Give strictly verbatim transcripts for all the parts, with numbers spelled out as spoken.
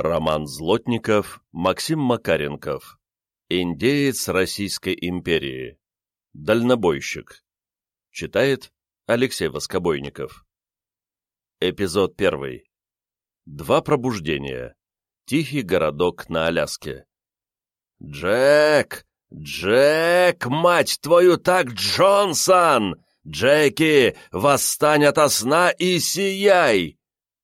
Роман Злотников, Максим Макаренков. Индеец Российской империи. Дальнобойщик. Читает Алексей Воскобойников. Эпизод первый. Два пробуждения. Тихий городок на Аляске. «Джек! Джек! Мать твою так, Джонсон! Джеки, восстань ото сна и сияй!»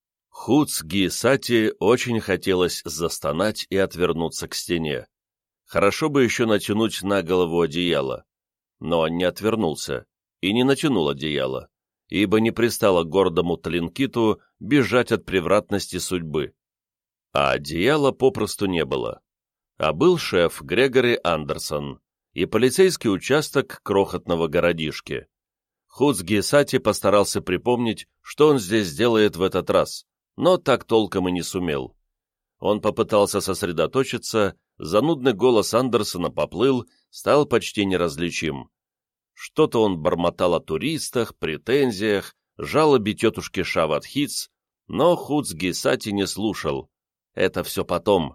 Хуцги-Сати очень хотелось застонать и отвернуться к стене. Хорошо бы еще натянуть на голову одеяло. Но он не отвернулся и не натянул одеяло, ибо не пристало гордому Тлинкиту бежать от превратности судьбы. А одеяла попросту не было. А был шеф Грегори Андерсон и полицейский участок крохотного городишки. Хуцги-Сати постарался припомнить, что он здесь делает в этот раз, но так толком и не сумел. Он попытался сосредоточиться, занудный голос Андерсона поплыл, стал почти неразличим. Что-то он бормотал о туристах, претензиях, жалобе тетушки Шават-Хитс, но Хуцги-Сати не слушал. Это все потом.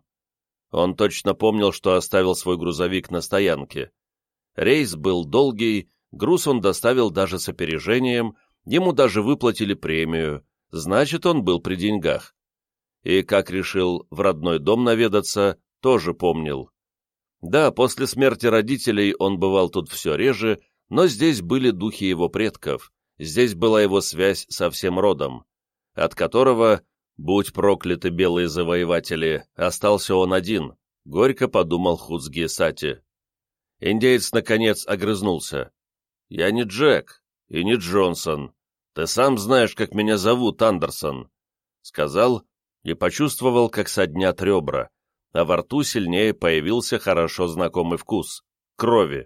Он точно помнил, что оставил свой грузовик на стоянке. Рейс был долгий, груз он доставил даже с опережением, ему даже выплатили премию, значит, он был при деньгах. И, как решил в родной дом наведаться, тоже помнил. Да, после смерти родителей он бывал тут все реже, но здесь были духи его предков, здесь была его связь со всем родом, от которого, будь прокляты белые завоеватели, остался он один, горько подумал Хуцги-Сати. Индеец, наконец, огрызнулся. «Я не Джек и не Джонсон. Ты сам знаешь, как меня зовут, Андерсон», — сказал и почувствовал, как соднят ребра, а во рту сильнее появился хорошо знакомый вкус — крови.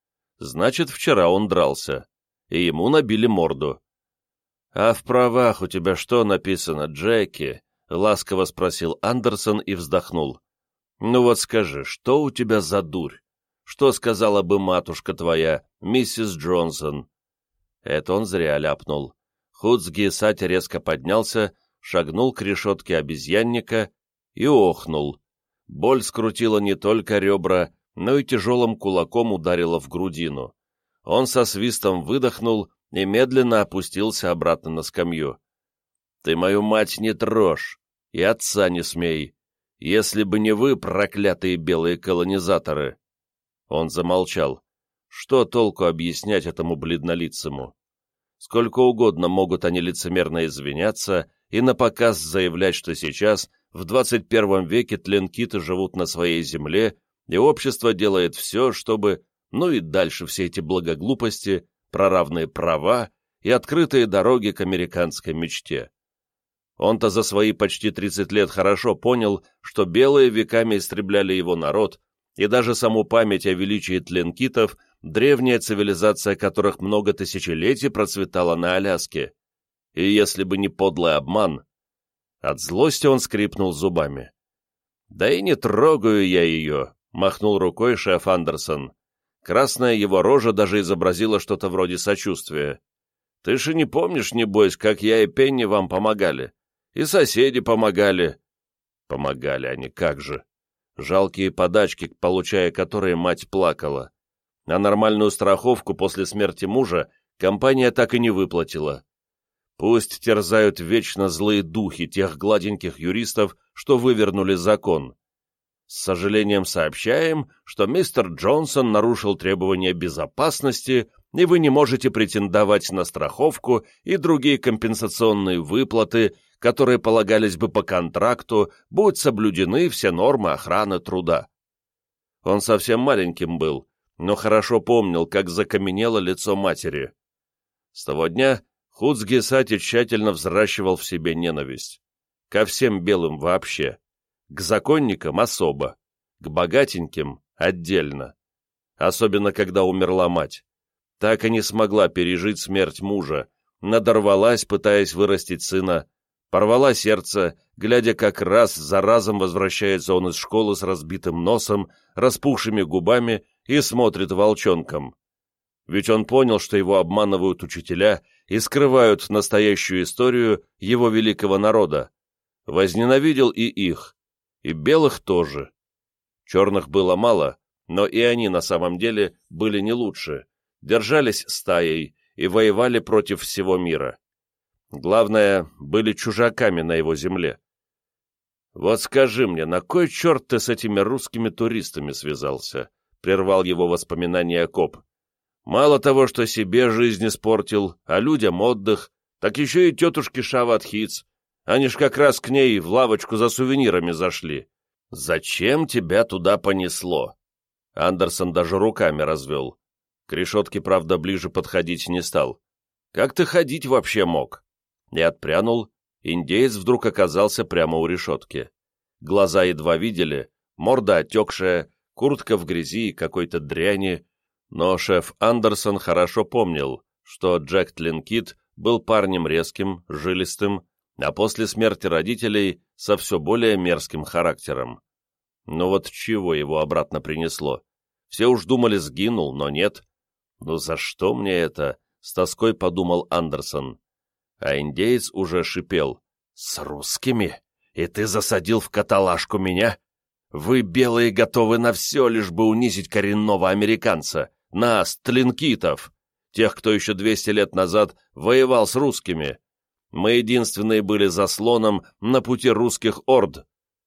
Значит, вчера он дрался, и ему набили морду. «А в правах у тебя что написано, Джеки?» — ласково спросил Андерсон и вздохнул. «Ну вот скажи, что у тебя за дурь? Что сказала бы матушка твоя, миссис Джонсон?» Это он зря ляпнул. Хуцги-Сати резко поднялся, шагнул к решетке обезьянника и охнул. Боль скрутила не только ребра, но и тяжелым кулаком ударила в грудину. Он со свистом выдохнул и медленно опустился обратно на скамью. «Ты мою мать не трожь, и отца не смей, если бы не вы, проклятые белые колонизаторы!» Он замолчал. Что толку объяснять этому бледнолицему? Сколько угодно могут они лицемерно извиняться и напоказ заявлять, что сейчас, в двадцать первом веке, тлинкиты живут на своей земле, и общество делает все, чтобы, ну и дальше все эти благоглупости, про равные права и открытые дороги к американской мечте. Он-то за свои почти тридцать лет хорошо понял, что белые веками истребляли его народ, и даже саму память о величии тлинкитов, древняя цивилизация которых много тысячелетий процветала на Аляске. И если бы не подлый обман... От злости он скрипнул зубами. «Да и не трогаю я ее», — махнул рукой шеф Андерсон. Красная его рожа даже изобразила что-то вроде сочувствия. «Ты же не помнишь, небось, как я и Пенни вам помогали? И соседи помогали». Помогали они, как же. Жалкие подачки, получая которые мать плакала. А нормальную страховку после смерти мужа компания так и не выплатила. Пусть терзают вечно злые духи тех гладеньких юристов, что вывернули закон. С сожалением сообщаем, что мистер Джонсон нарушил требования безопасности, и вы не можете претендовать на страховку и другие компенсационные выплаты, которые полагались бы по контракту, будь соблюдены все нормы охраны труда. Он совсем маленьким был, но хорошо помнил, как закаменело лицо матери. С того дня Хуцги-Сати тщательно взращивал в себе ненависть. Ко всем белым вообще. К законникам особо. К богатеньким отдельно. Особенно, когда умерла мать. Так и не смогла пережить смерть мужа. Надорвалась, пытаясь вырастить сына. Порвала сердце, глядя, как раз за разом возвращается он из школы с разбитым носом, распухшими губами и смотрит волчонком. Ведь он понял, что его обманывают учителя и скрывают настоящую историю его великого народа. Возненавидел и их, И белых тоже. Черных было мало, но и они на самом деле были не лучше, держались стаей и воевали против всего мира. Главное, были чужаками на его земле. «Вот скажи мне, на кой черт ты с этими русскими туристами связался?» — прервал его воспоминания коп. «Мало того, что себе жизнь испортил, а людям отдых, так еще и тетушке Шават Хитц. Они ж как раз к ней в лавочку за сувенирами зашли. Зачем тебя туда понесло?» Андерсон даже руками развел. К решетке, правда, ближе подходить не стал. «Как ты ходить вообще мог?» И отпрянул. Индеец вдруг оказался прямо у решетки. Глаза едва видели, морда отекшая, куртка в грязи и какой-то дряни. Но шеф Андерсон хорошо помнил, что Джек Тлинкит был парнем резким, жилистым, а после смерти родителей со все более мерзким характером. Но вот чего его обратно принесло? Все уж думали, сгинул, но нет. «Ну за что мне это?» — с тоской подумал Андерсон. А индеец уже шипел. «С русскими? И ты засадил в каталажку меня? Вы, белые, готовы на все, лишь бы унизить коренного американца, нас, тлинкитов, тех, кто еще двести лет назад воевал с русскими. Мы единственные были заслоном на пути русских орд».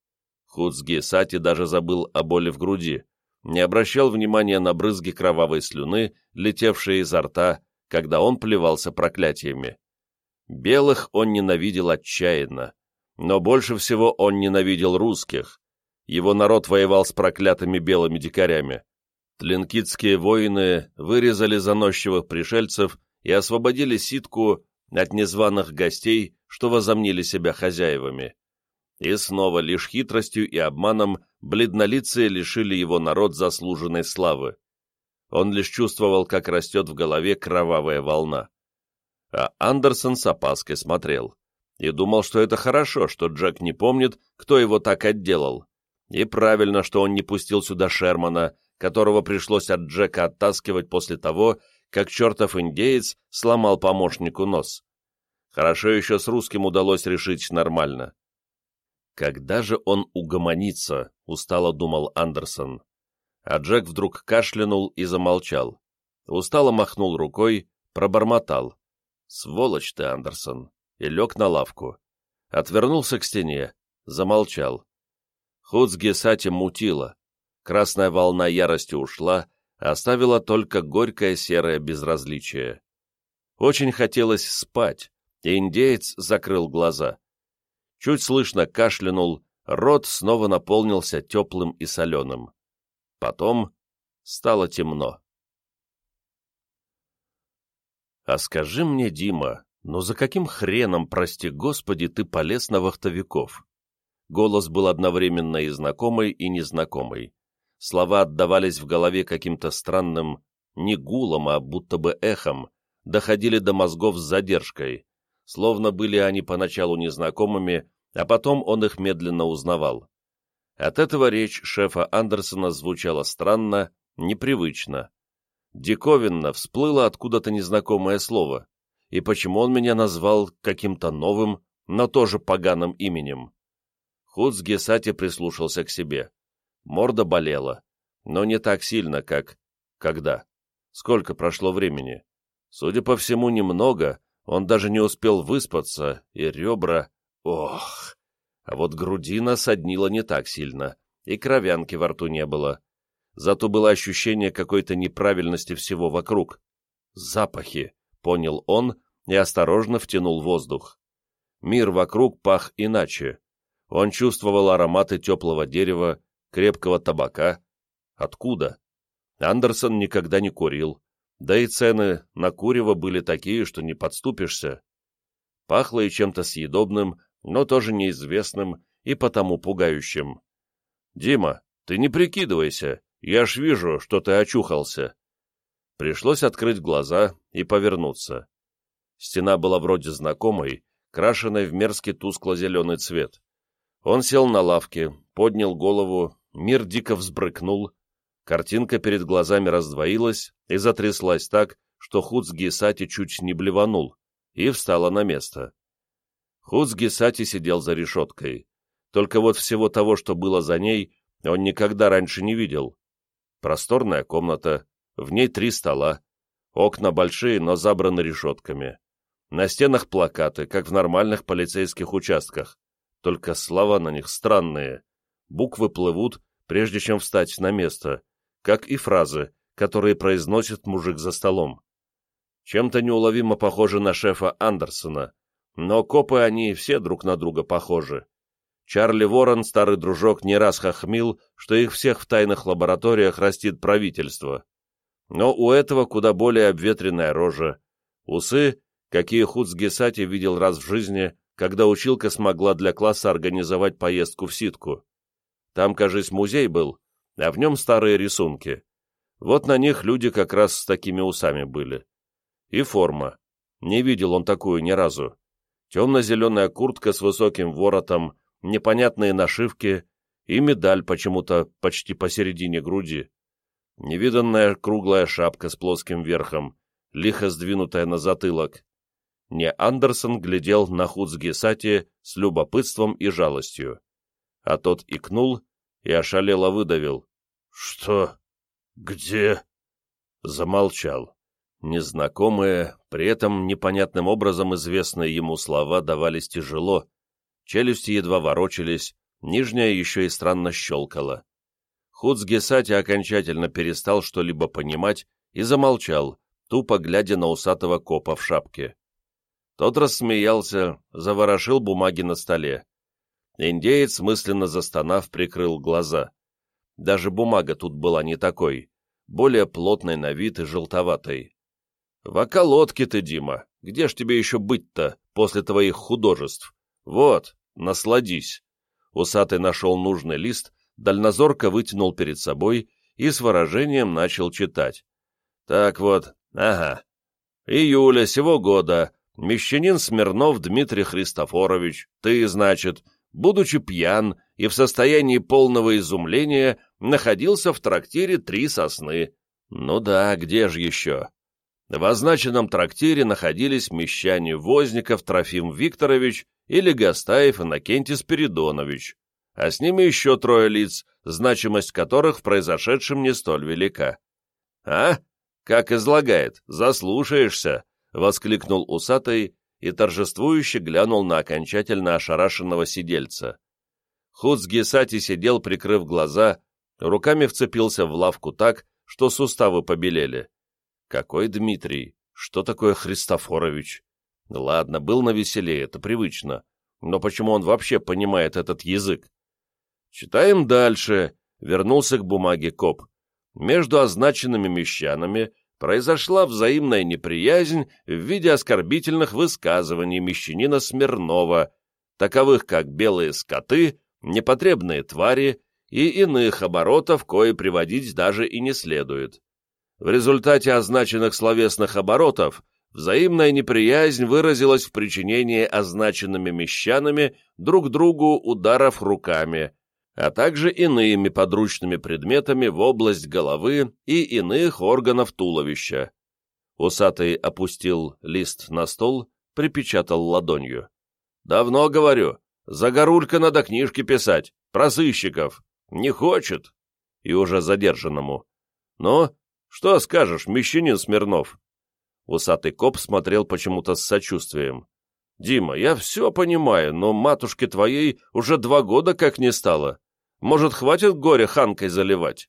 Хуцги Сати даже забыл о боли в груди, не обращал внимания на брызги кровавой слюны, летевшие изо рта, когда он плевался проклятиями. Белых он ненавидел отчаянно, но больше всего он ненавидел русских. Его народ воевал с проклятыми белыми дикарями. Тлинкитские воины вырезали заносчивых пришельцев и освободили Ситку от незваных гостей, что возомнили себя хозяевами. И снова лишь хитростью и обманом бледнолицые лишили его народ заслуженной славы. Он лишь чувствовал, как растет в голове кровавая волна. А Андерсон с опаской смотрел и думал, что это хорошо, что Джек не помнит, кто его так отделал, и правильно, что он не пустил сюда Шермана, которого пришлось от Джека оттаскивать после того, как чертов индеец сломал помощнику нос. Хорошо еще с русским удалось решить нормально. «Когда же он угомонится?» — устало думал Андерсон. А Джек вдруг кашлянул и замолчал. Устало махнул рукой, пробормотал. «Сволочь ты, Андерсон!» и лег на лавку. Отвернулся к стене, замолчал. Хуцги Сати мутило. Красная волна ярости ушла, оставила только горькое серое безразличие. Очень хотелось спать, и индеец закрыл глаза. Чуть слышно кашлянул, рот снова наполнился теплым и соленым. Потом стало темно. «А скажи мне, Дима, ну за каким хреном, прости господи, ты полез на вахтовиков?» Голос был одновременно и знакомый, и незнакомый. Слова отдавались в голове каким-то странным, не гулом, а будто бы эхом, доходили до мозгов с задержкой, словно были они поначалу незнакомыми, а потом он их медленно узнавал. От этого речь шефа Андерсона звучала странно, непривычно. Диковинно всплыло откуда-то незнакомое слово, и почему он меня назвал каким-то новым, но тоже поганым именем. Хуцги Сати прислушался к себе. Морда болела, но не так сильно, как... Когда? Сколько прошло времени? Судя по всему, немного, он даже не успел выспаться, и ребра... Ох! А вот грудина соднила не так сильно, и кровянки во рту не было. Зато было ощущение какой-то неправильности всего вокруг. Запахи, понял он и осторожно втянул воздух. Мир вокруг пах иначе. Он чувствовал ароматы теплого дерева, крепкого табака. Откуда? Андерсон никогда не курил, да и цены на курево были такие, что не подступишься. Пахло и чем-то съедобным, но тоже неизвестным и потому пугающим. «Дима, ты не прикидывайся, я ж вижу, что ты очухался». Пришлось открыть глаза и повернуться. Стена была вроде знакомой, крашенной в мерзкий тускло-зеленый цвет. Он сел на лавке, поднял голову, мир дико взбрыкнул. Картинка перед глазами раздвоилась и затряслась так, что Хуцги Сати чуть не блеванул, и встала на место. Хуцги Сати сидел за решеткой. только вот всего того, что было за ней, он никогда раньше не видел. Просторная комната, в ней три стола, окна большие, но забраны решетками. На стенах плакаты, как в нормальных полицейских участках, только слова на них странные. Буквы плывут, прежде чем встать на место, как и фразы, которые произносит мужик за столом. Чем-то неуловимо похожи на шефа Андерсона, но копы они все друг на друга похожи. Чарли Ворон, старый дружок, не раз хохмил, что их всех в тайных лабораториях растит правительство. Но у этого куда более обветренная рожа. Усы, какие Худс Гесати видел раз в жизни, когда училка смогла для класса организовать поездку в Ситку. Там, кажись, музей был, а в нем старые рисунки. Вот на них люди как раз с такими усами были. И форма. Не видел он такую ни разу. Темно-зеленая куртка с высоким воротом, непонятные нашивки и медаль почему-то почти посередине груди. Невиданная круглая шапка с плоским верхом, лихо сдвинутая на затылок. Не Андерсон глядел на Худс Гесати с любопытством и жалостью. А тот икнул и ошалело выдавил. «Что? Где?» Замолчал. Незнакомые, при этом непонятным образом известные ему слова давались тяжело, челюсти едва ворочались, нижняя еще и странно щелкала. Худс Гесати окончательно перестал что-либо понимать и замолчал, тупо глядя на усатого копа в шапке. Тот рассмеялся, заворошил бумаги на столе. Индеец, мысленно застонав, прикрыл глаза. Даже бумага тут была не такой, более плотной на вид и желтоватой. «В околотке ты, Дима, где ж тебе еще быть-то после твоих художеств? Вот, насладись». Усатый нашел нужный лист, дальнозорко вытянул перед собой и с выражением начал читать. «Так вот, ага. Июля сего года мещанин Смирнов Дмитрий Христофорович, ты, значит, будучи пьян и в состоянии полного изумления, находился в трактире «Три сосны». Ну да, где же еще? В означенном трактире находились мещане Возников Трофим Викторович и Легостаев Иннокентий Спиридонович, а с ними еще трое лиц, значимость которых в произошедшем не столь велика. «А? Как излагает, заслушаешься!» — воскликнул усатый и торжествующе глянул на окончательно ошарашенного сидельца. Худс Гесати сидел, прикрыв глаза, руками вцепился в лавку так, что суставы побелели. Какой Дмитрий? Что такое Христофорович? Ладно, был навеселее, это привычно. Но почему он вообще понимает этот язык? Читаем дальше. Вернулся к бумаге коп. Между означенными мещанами произошла взаимная неприязнь в виде оскорбительных высказываний мещанина Смирнова, таковых как белые скоты, непотребные твари и иных оборотов, кои приводить даже и не следует. В результате означенных словесных оборотов взаимная неприязнь выразилась в причинении означенными мещанами друг другу ударов руками, а также иными подручными предметами в область головы и иных органов туловища. Усатый опустил лист на стол, припечатал ладонью. «Давно говорю, Загорулька надо книжки писать, про сыщиков. Не хочет». И уже задержанному. «Ну, что скажешь, мещанин Смирнов?» Усатый коп смотрел почему-то с сочувствием. «Дима, я все понимаю, но матушке твоей уже два года как не стало. Может, хватит горе ханкой заливать?»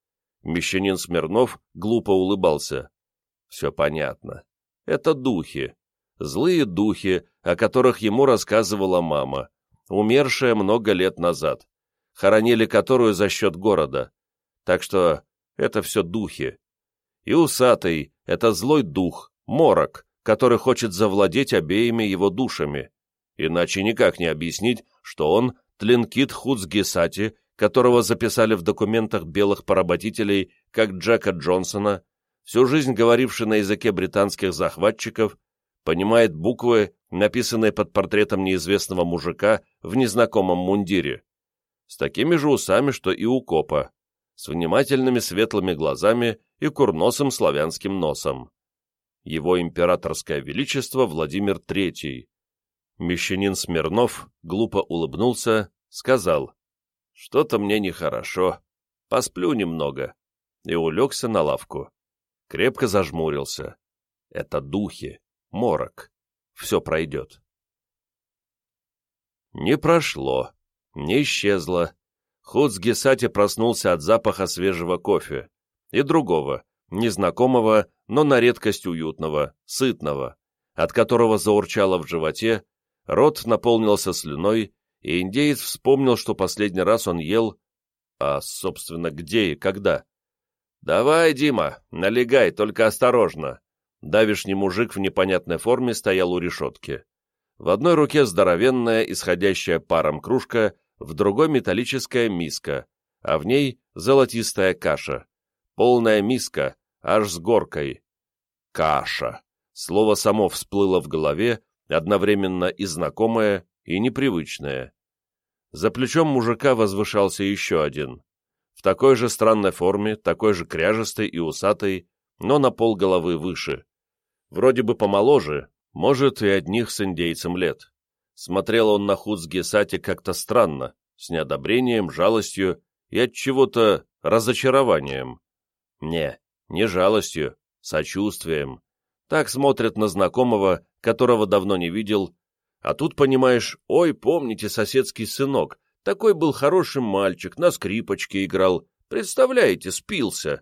Мещанин Смирнов глупо улыбался. «Все понятно. Это духи. Злые духи, о которых ему рассказывала мама, умершая много лет назад, хоронили которую за счет города. Так что это все духи. И усатый — это злой дух, морок, который хочет завладеть обеими его душами. Иначе никак не объяснить, что он Тлинкит Худс Гесати, которого записали в документах белых поработителей как Джека Джонсона, всю жизнь говоривший на языке британских захватчиков, понимает буквы, написанные под портретом неизвестного мужика в незнакомом мундире, с такими же усами, что и у копа, с внимательными светлыми глазами и курносым славянским носом. Его императорское величество Владимир Третий. Мещанин Смирнов глупо улыбнулся, сказал: «Что-то мне нехорошо, посплю немного», и улегся на лавку. Крепко зажмурился. Это духи, морок. Все пройдет. Не прошло, не исчезло. Хуцги-Сати проснулся от запаха свежего кофе и другого, незнакомого, но на редкость уютного, сытного, от которого заурчало в животе, рот наполнился слюной, и индеец вспомнил, что последний раз он ел, а, собственно, где и когда. «Давай, Дима, налегай, только осторожно». Давишний мужик в непонятной форме стоял у решетки. В одной руке здоровенная, исходящая паром кружка, в другой металлическая миска, а в ней золотистая каша. Полная миска, аж с горкой. Каша. Слово само всплыло в голове, одновременно и знакомое, и непривычное. За плечом мужика возвышался еще один. В такой же странной форме, такой же кряжестой и усатой, но на полголовы выше. Вроде бы помоложе, может, и одних с индейцем лет. Смотрел он на Хуцги-Сати как-то странно, с неодобрением, жалостью и от чего-то разочарованием. Не, не жалостью, сочувствием. Так смотрят на знакомого, которого давно не видел, а тут понимаешь: ой, помните, соседский сынок, такой был хороший мальчик, на скрипочке играл, представляете, спился.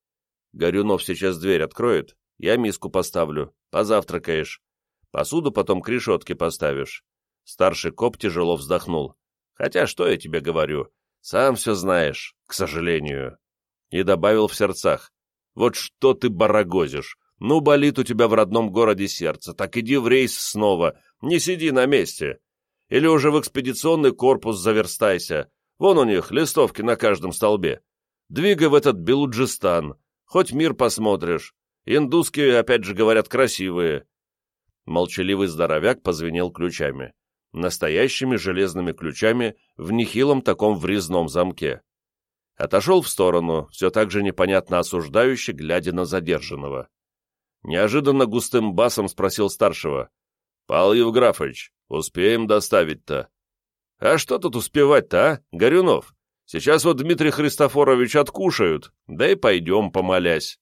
Горюнов сейчас дверь откроет, я миску поставлю, позавтракаешь, посуду потом к решетке поставишь. Старший коп тяжело вздохнул. Хотя что я тебе говорю, сам все знаешь, к сожалению. И добавил в сердцах: вот что ты барагозишь, ну болит у тебя в родном городе сердце, так иди в рейс снова, не сиди на месте. Или уже в экспедиционный корпус заверстайся, вон у них листовки на каждом столбе. Двигай в этот Белуджистан, хоть мир посмотришь. Индусские, опять же, говорят, красивые. Молчаливый здоровяк позвенел ключами. Настоящими железными ключами в нехилом таком врезном замке. Отошел в сторону, все так же непонятно осуждающе, глядя на задержанного. Неожиданно густым басом спросил старшего: «Павел Евграфович, успеем доставить-то?» «А что тут успевать-то, а, Горюнов? Сейчас вот Дмитрий Христофорович откушают, да и пойдем, помолясь».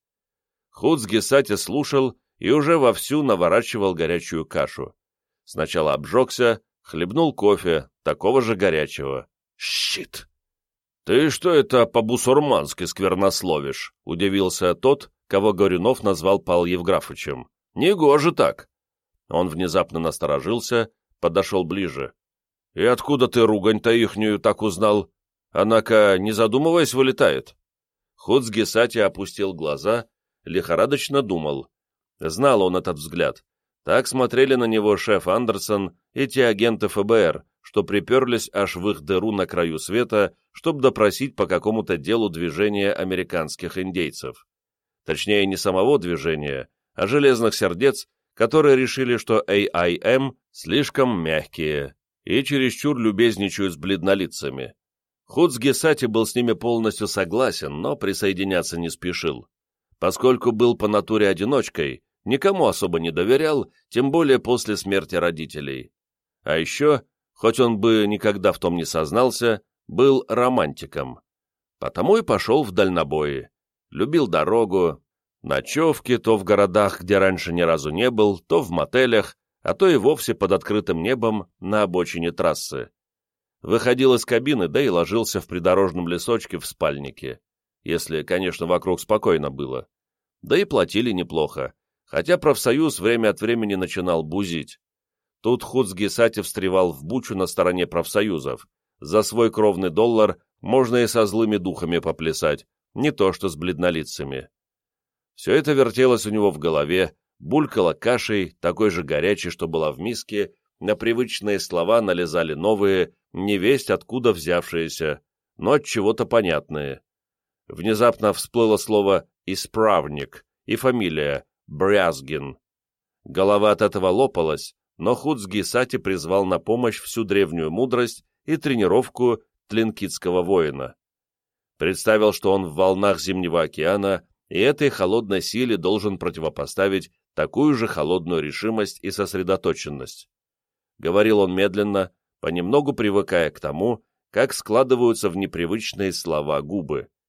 Хуцги-Сати слушал и уже вовсю наворачивал горячую кашу. Сначала обжегся, хлебнул кофе, такого же горячего. «Щит!» «Ты что это по-бусурмански сквернословишь?» — удивился тот, кого Горюнов назвал Павел Евграфовичем. «Негоже так!» Он внезапно насторожился, подошел ближе. «И откуда ты ругань-то ихнюю так узнал? Она-ка, не задумываясь, вылетает». Хуцги-Сати опустил глаза, лихорадочно думал. Знал он этот взгляд. Так смотрели на него шеф Андерсон и те агенты эф бэ эр, что приперлись аж в их дыру на краю света, чтобы допросить по какому-то делу движения американских индейцев. Точнее, не самого движения, а железных сердец, которые решили, что эй ай эм слишком мягкие и чересчур любезничают с бледнолицами. Хуцги-Сати был с ними полностью согласен, но присоединяться не спешил. Поскольку был по натуре одиночкой, никому особо не доверял, тем более после смерти родителей. А еще, хоть он бы никогда в том не сознался, был романтиком. Потому и пошел в дальнобои. Любил дорогу, ночевки то в городах, где раньше ни разу не был, то в мотелях, а то и вовсе под открытым небом на обочине трассы. Выходил из кабины, да и ложился в придорожном лесочке в спальнике. Если, конечно, вокруг спокойно было. Да и платили неплохо, хотя профсоюз время от времени начинал бузить. Тут Хуцги-Сати встревал в бучу на стороне профсоюзов. За свой кровный доллар можно и со злыми духами поплясать, не то что с бледнолицами. Все это вертелось у него в голове, булькало кашей, такой же горячей, что была в миске, на привычные слова налезали новые, невесть откуда взявшиеся, но от чего-то понятные. Внезапно всплыло слово «исправник» и фамилия Брязгин. Голова от этого лопалась, но Хуцги-Сати призвал на помощь всю древнюю мудрость и тренировку тлинкитского воина. Представил, что он в волнах Зимнего океана, и этой холодной силе должен противопоставить такую же холодную решимость и сосредоточенность. Говорил он медленно, понемногу привыкая к тому, как складываются в непривычные слова губы.